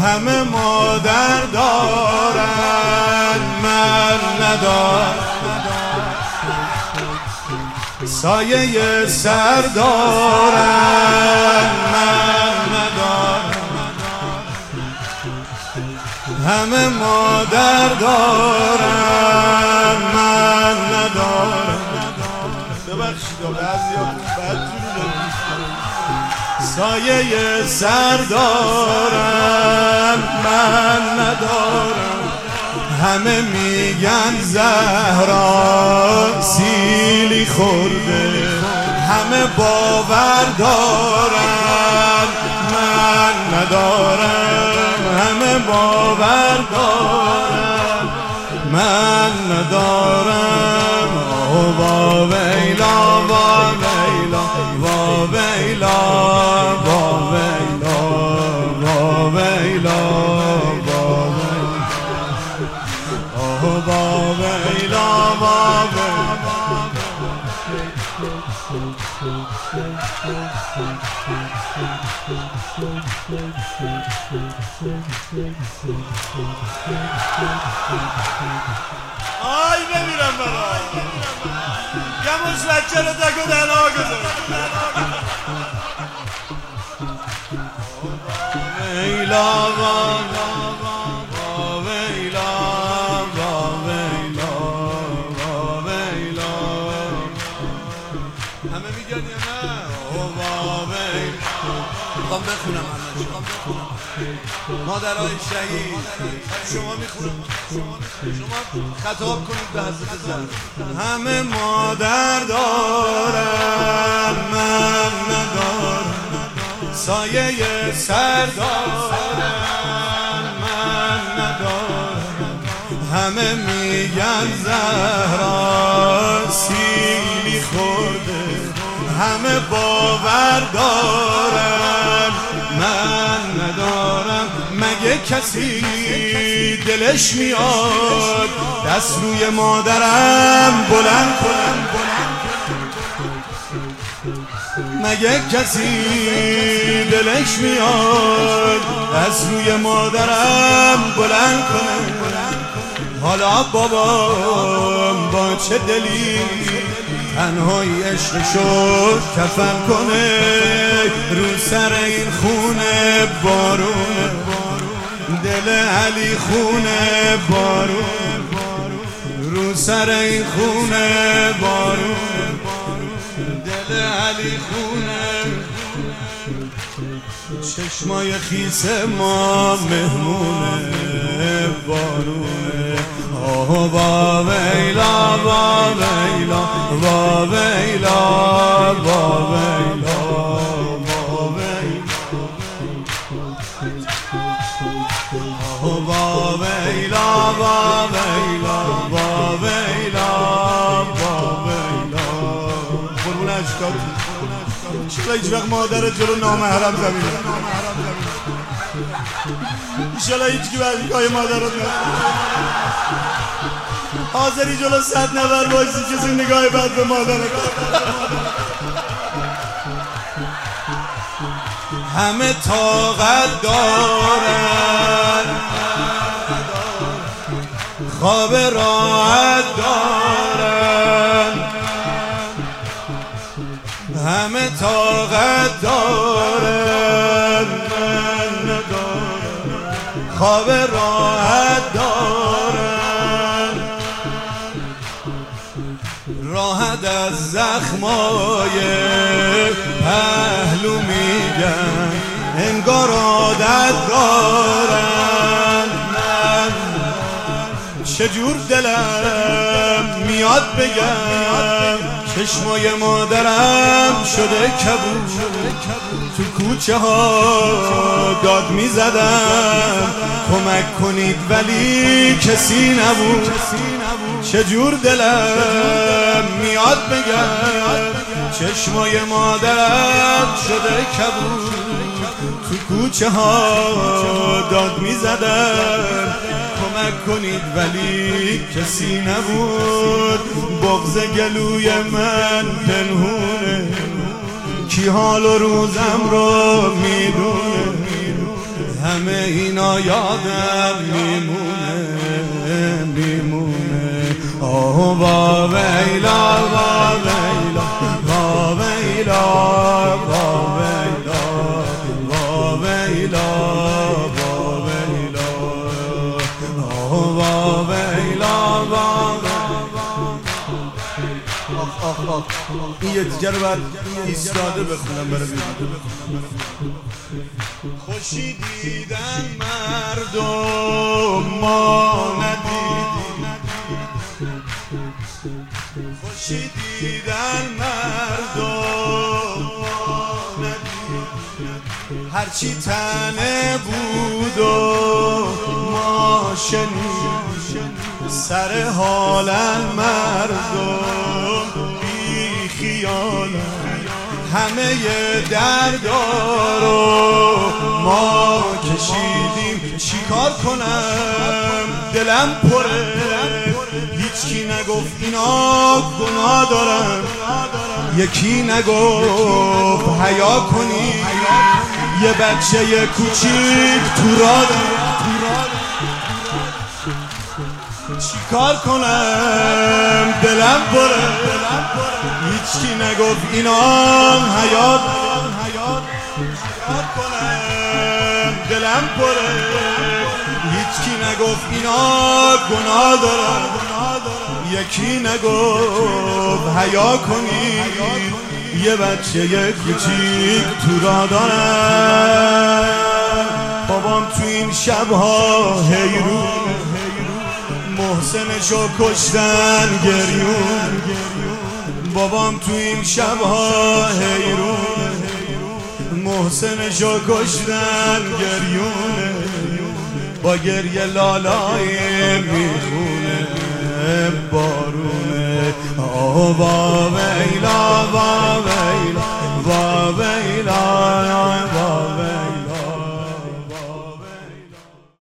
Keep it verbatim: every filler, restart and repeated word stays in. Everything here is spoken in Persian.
همه مادر دارن من ندارم، سایه سر دارن من ندارم، همه مادر دارن من ندارم. ببخشید بعضیا بدجوری سایه سر دارن من ندارم، همه میگن زهرا سیلی خورده، همه باور دارن من ندارم، همه باور دارن من ندارم. آه وا ویلا وا ویلا وا ویلا وا ویلا وا ویلا وا ویلا وا آی بمیرم برا گموش بچه رو تک و تنها گذار. ویلا وا ویلا وا ویلا وا ویلا همه میگن یا نه؟ وا ویلا میخوام بخونم همه مادرای شهید شما میخونم شما خطاب کنید به حضرت زهرا. همه مادر دارن من ندارم، سایه سر دارن من ندارم، همه میگن زهرا سیلی خورده، همه باور دارن من ندارم. مگه کسی دلش میاد دست روی مادرم بلند کنم؟ مگه کسی دلش میاد دست روی مادرم بلند کنم؟ حالا بابام با چه دلی تنهایی عشقشو کفن کنه، رو سر این خونه بارون، دل علی خونه بارون، رو سر این خونه بارون، دل علی خونه. چشمای خیس ما مهمونه بارونه. آه وا ویلا وا ویلا وا ویلا وا ویلا وا ویلا آه وا ویلا وا ویلا وا ویلا وا ویلا. قربون اشکات چرا هیچ وقت مادرت جلو نامحرم زمینه؟ ایشالا هیچ کی بعد نگاه مادرت حاضری جلو صد نفر باشی کسی نگاه بد به مادرت. همه طاقت دارن خواب راحت دارن، همه طاقت دارن من ندارم، خواب راحت دارن، راحت از زخمای پهلو میگن انگار عادت دارن. من چجور دلم میاد بگم چشمای مادرم شده کبود، تو کوچه ها داد میزدم کمک کنید ولی کسی نبود. چجور دلم میاد بگم چشمای مادرم شده کبود، تو کوچه ها داد میزدم کمک کنید ولی کسی نبود. بغض گلوی من پنهونه کی حال و روزم رو میدونه، همه اینا یادم میمونه میمونه. آه با ویلا با ویلا با ویلا با ویلا با ویلا با ویلا آه با ویلا با آخ آخ آخ. این یه دیگر رو باید ایستاده بخونم برای بیرون. خوشی دیدن مردم ما ندیدیم، خوشی دیدن مردم ما ندیدیم، هرچی تنه بود و ما شنیدیم، سر حال مردم بی خیال همه دردارو ما کشیدیم. چیکار کنم دلم پره، هیچکی نگفت اینا گناه دارن، یکی نگفت حیا کنی یه بچه کوچیک تو راه دارن. چیکار کنم دلم پره، هیچکی نگفت اینا حیات. چیکار کنم دلم پره، هیچکی نگفت اینا گناه دارن، یکی نگفت حیا کنی یه بچه کوچیک تو راه دارن. بابام تو این شبها حیرون، محسنشو کشتن گریون. بابام تو این شبها حیرون، محسنشو کشتن گریونه. با گریه لالای میخونه بارونه. آه با ویلا با